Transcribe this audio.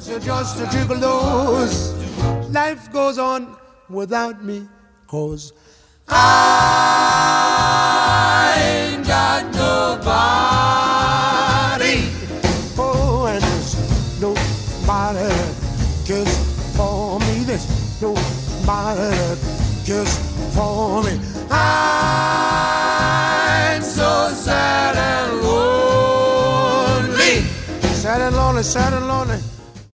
Just a gigolo's. Life goes on without me, 'cause I ain't got nobody. Oh, and there's nobody that cares for me. There's nobody that cares for me. I'm so sad and lonely. Sad and lonely, sad and lonely.